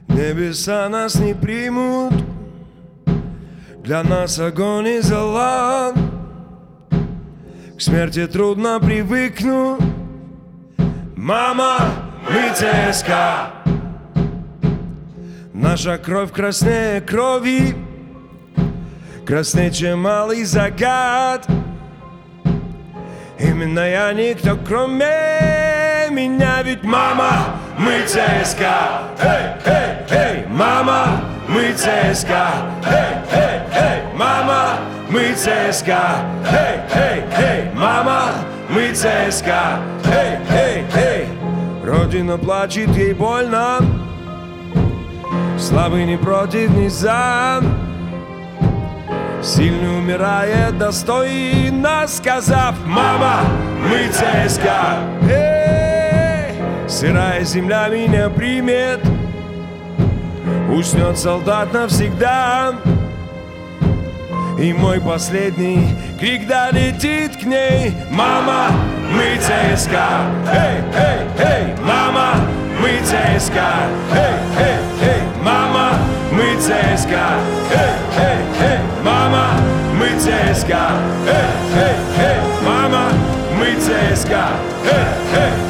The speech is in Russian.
Небеса нас не примут, для нас огонь и зола. К смерти трудно привыкнуть. Мама, мы ЦСКА. Наша кровь краснее крови, краснее, чем малый закат. Именно я никто, кроме меня. Ведь мама, мы ЦСКА. Эй, эй, эй, мама, мы ЦСКА. Эй, эй, эй, мама, мы ЦСКА. Эй, эй, эй, мама, мы ЦСКА. Эй, эй, эй. Родина плачет, ей больно. Слабый не против, не за. Сильный умирает достойно, сказав: мама, мы ЦСКА. Сырая земля меня примет, уснет солдат навсегда. И мой последний крик долетит к ней: мама, мы ЦСКА. Эй, эй, эй, мама, мы ЦСКА. Эй, эй, эй, мама, мы ЦСКА. Эй, эй, эй, мама, мы ЦСКА. Эй, эй, эй, мама, мы ЦСКА. Эй, эй.